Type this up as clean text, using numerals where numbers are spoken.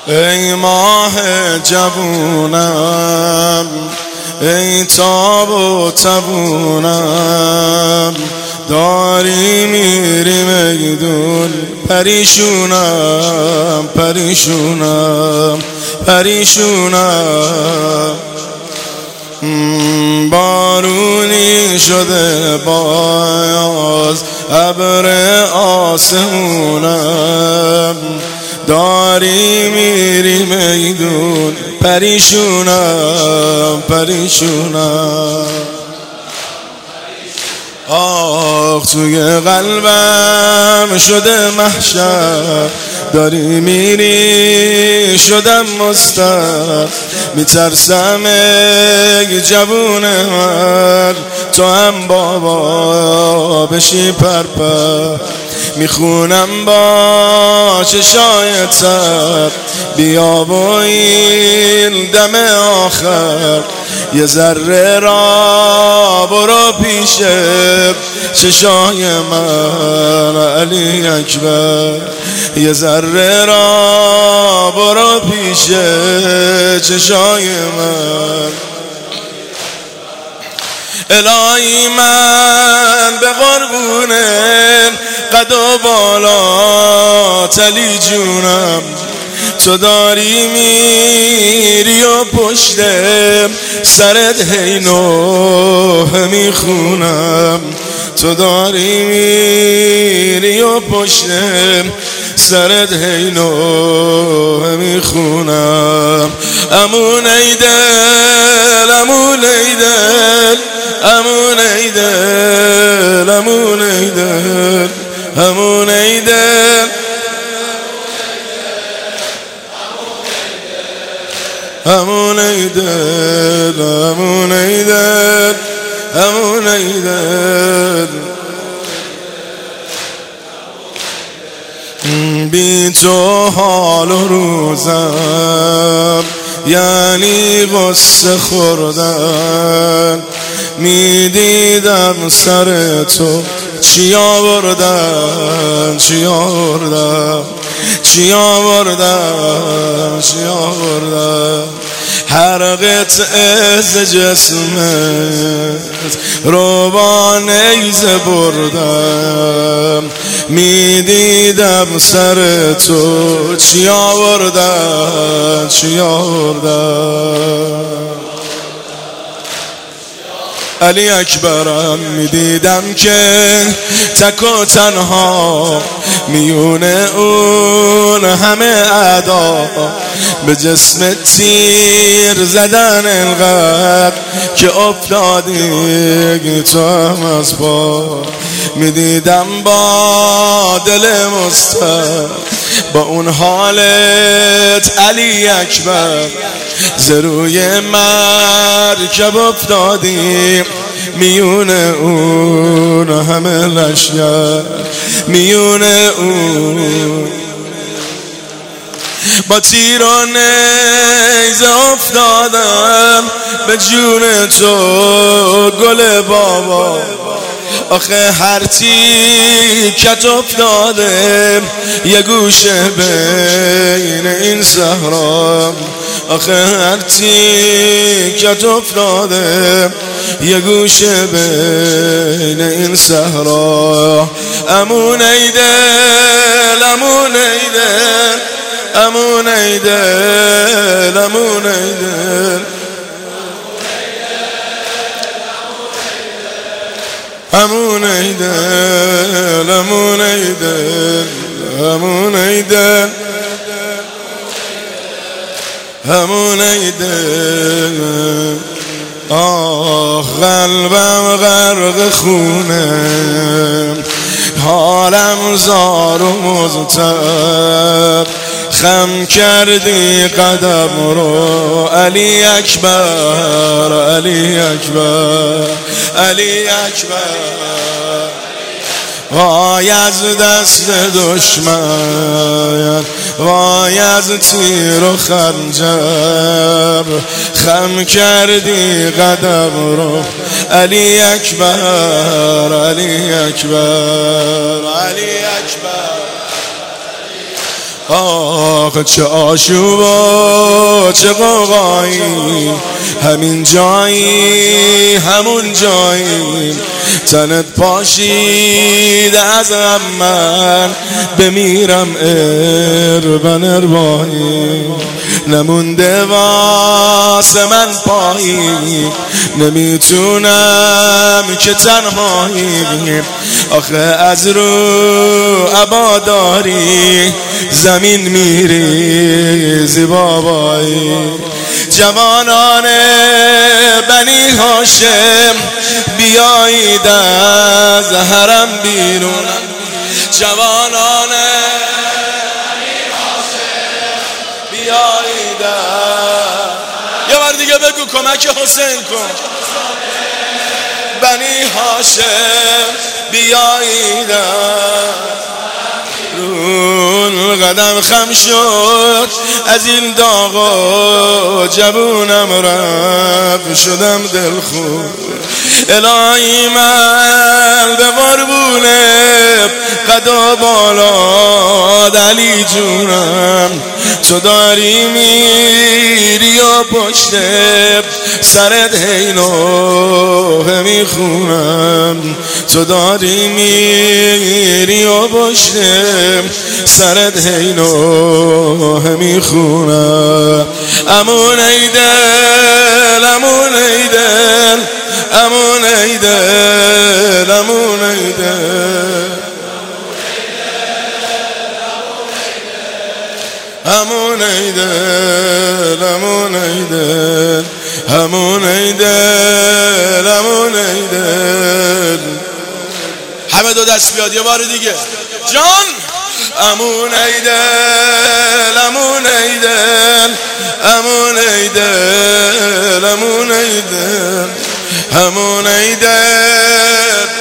ای ماه جوونم، ای تاب و تبونم، داری میری میدون، پریشونم پریشونم پریشونم. بارونی شده باز ابر آسمونم، داری میری میدون، پریشونم پریشونم. آخ توی قلبم شده محشر، داری میری شدم مستر، میترسم ای جوون من تو هم بابا بشی پرپر. میخونم با چشای تر بیا با این دم آخر، یه ذره را برو پیشه چشای من علی اکبر، یه ذره را برو پیشه چشای من. الهی من به قربون قد و بالا تلی جونم، تو داری میری و پشت سرت هی نوحه میخونم، تو داری میری و پشت سرت هی نوحه میخونم. امون ای دل امون ای دل امون ای دل امون ای دل امون ای دل امون ای دل امون ای دل امون ای دل. بی تو حال و روزم یعنی غصه خوردن، میدیدم سر تو چی آوردن چی آوردن چی آوردن چی آوردن. هر قطعه ز جسمت رو با نیزه بردم، میدیدم سر تو چی آوردن چی آوردن. علی اکبرم میدیدم که تک و تنها میون اون همه اعدا، به جسم تیر زدن انقدر که افتادی تو هم از پا. میدیدم با دل مستر با اون حالت علی اکبر، ز روی مرکب افتادیم میون اون همه لشگر، میون اون با تیر و نیزه افتادم به جون تو گل بابا. آخه هر تیکت افتاده یه گوشه بین این صحرا، آخه هر تیکت افتاده یه گوشه بین این صحرا. امون ای دل امون ای دل امون ای دل امون ای دل امون ای دل امون ای دل امون ای دل امون ای دل. آه قلبم غرق خونه، حالم زار و مضطرب، خم کردی قدم رو علی اکبر علی اکبر علی اکبر. وای از دست دشمن، وای از تیر و خنجر، خم کردی قدم رو علی اکبر علی اکبر علی اکبر. آخ چه آشوبا چه قوقایی، همین جایی همون جایی، تنت پاشید از غم من بمیرم اربن اربایی، نمونده واسه من پایی، نمیتونم که تنهایی، آخه از رو عباداری زمین میریزی بابایی. جوانان بنی هاشم بیایید از حرم بیرون، جوانان بنی هاشم بیایید. یه بار دیگه بگو کمک حسین کن. بنی هاشم بیایید رون قدم خم شد از این داغا، جوونم رفت شدم دلخور. الهی من به قربونه قدا بالاد علی جونم، تو داری میری و پشت سرت هی نوحه میخونم، تو داری میری و پشت سرت هی نوحه میخونم. امون ای دل امون ای دل امون ای دل امون ای دل امون ای دل امون ای دل امون ای دل امون ای دل. همه دو دست بیاد یه بار دیگه جان. امون ای دل امون ای دل امون ای دل امون ای دل امون ای دل